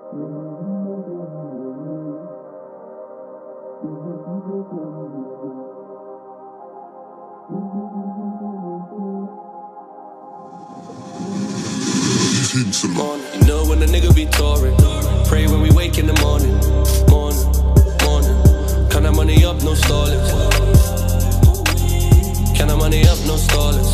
Morning. You know when a nigga be touring, pray when we wake in the morning, morning. Count that money up, no stalling. Count that money up, no stalling.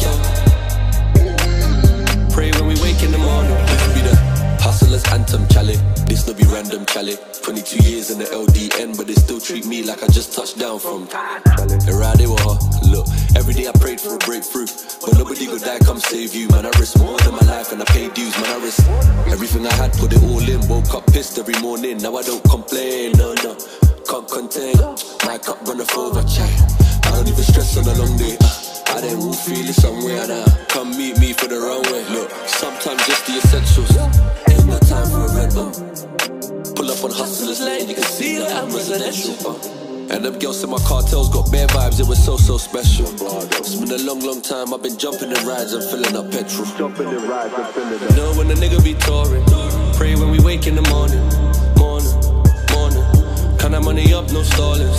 Pray when we wake in the morning. This be the hustler's anthem, Charlie. This no be random, Charlie. 22 years in the LDN, but they still treat me like I just touched down from Charlie. Around they were, look, every day I prayed for a breakthrough, but nobody could die, come save you. Man, I risk more than my life and I paid dues. Man, I risk everything I had, put it all in. Woke up pissed every morning, now I don't complain, no, can't contain. My cup runneth over, child. I don't even stress on a long day. I then will feel it somewhere now. Come meet me for the runway. Look, sometimes just the essentials. Ain't no time for a red bone. Pull up on Hustlers Lane, you can see that I'm residential. And them girls in my cartels got bare vibes, it was so special. It's been a long time, I've been jumping in rides and filling up petrol. You know when a nigga be touring, pray when we wake in the morning, morning. Count that money up, no stalling.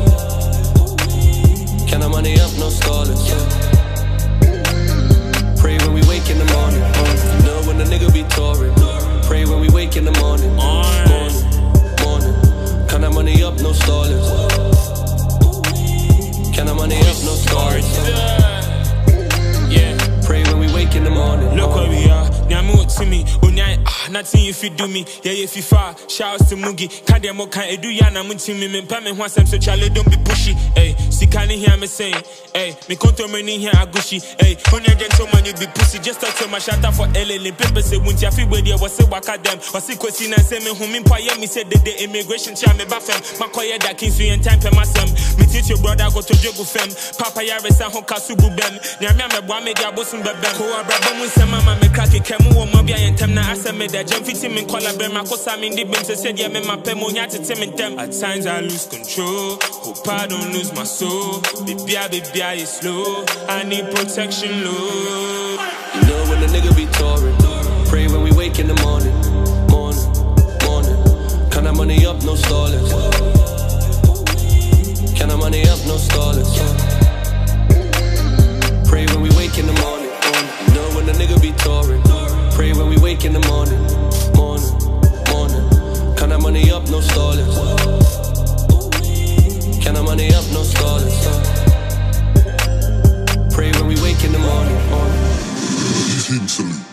Count that money up, no stalling. Pray when we wake in the morning. You know when a nigga be touring, pray when we wake in the morning, morning. Count that money up, no stalling. Count that money up, no stalling. Yeah. Pray when we wake in the morning. Look where we are. Nyamu to me, nothing if you do me. Yeah, if you far, shouts to Mugi. Can't demo can't edu yana muntimi. Me pay me once I'm so Charlie, don't be pushy. Hey, see can't hear me saying. Hey, me conto me here agushi. Hey, when you're gentleman, you be pussy. Just talk to my shatter for LL. People say, won't you feel where you was say waka them? Or see question and say me who me pay me said the immigration chair me baffem. My koya da king so in time per masem. Me teach your brother go to jogu fem. Papa ya resa ho kasubu bem. Nyamia me bwa me dia bosun bebem. Ko abrabo mu se mama me crack kemu wo mabia yentem na aseme da jam fiti me call a bem akosa me ndi bem se said ya me mapem onya tete me dem. At times I lose control, hope I don't lose my soul. Baby I is slow, I need protection, Lord. You know when a nigga be touring, pray when we wake in the morning, morning. Count that money up, no stalling. Count that money up, no stalling. Pray when we wake in the morning. You know when a nigga be touring, pray when we wake in the morning, morning. Count that money up, no stalling. Count that money up, no stalling. Pray when we wake in the morning.